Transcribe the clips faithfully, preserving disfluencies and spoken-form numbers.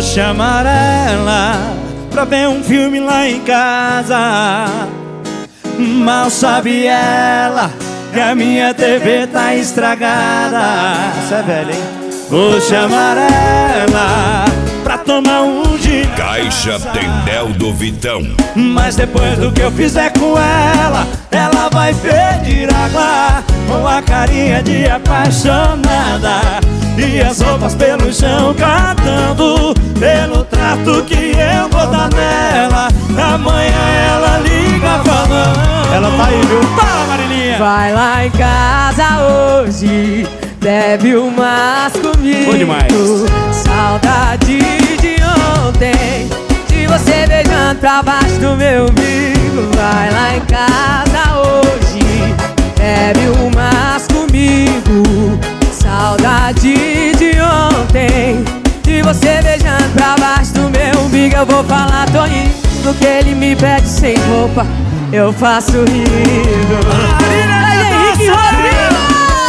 chamar ela pra ver um filme lá em casa. Mal sabe ela que a minha T V tá estragada. Você é velho, hein? Vou chamar ela pra tomar um gin. Caixa Tendel do Vitão. Mas depois do que eu fizer com ela, ela vai pedir água com a carinha de apaixonada e as roupas pelo chão cantando pelo trato que eu vou dar nela. Amanhã ela liga falando. Ela tá aí, viu? Fala, Marilinha! Vai lá em casa hoje, bebe umas comigo. Bom demais. Saudade de ontem, de você beijando pra baixo do meu umbigo. Vai lá em casa hoje, bebe umas comigo. Saudade de ontem, de você beijando pra baixo do meu umbigo. Eu vou falar, tô indo, que ele me pede sem roupa, eu faço rindo. Aí, Henrique Rodrigo!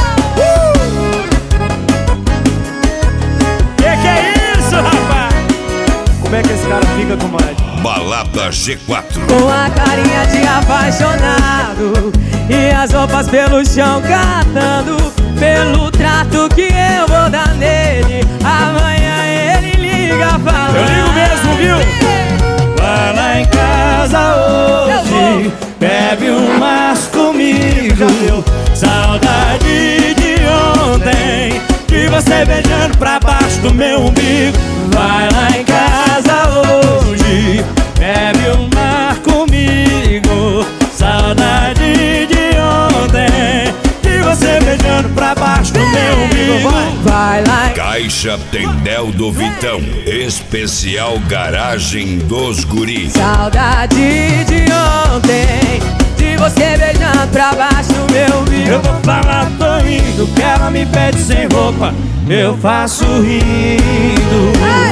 Que que é isso, rapaz? Como é que esse cara fica com mais? Balada G quatro. Com a carinha de apaixonado e as roupas pelo chão catando pelo trato que eu vou dar nele. Amanhã ele liga falando. Eu ligo mesmo, viu? Vai lá em casa hoje, bebe umas comigo. Saudade de ontem, de você beijando pra baixo do meu umbigo. Vai lá em casa hoje, bebe uma comigo. Saudade de ontem, de você beijando pra baixo do meu umbigo. Vai, Vai lá em Caixa Tendel do Vitão. Especial Garagem dos Guris. saudade de ontem, de você beijando pra baixo do meu umbigo. eu vou falar, tô indo, que ela me pede sem roupa, eu faço rindo.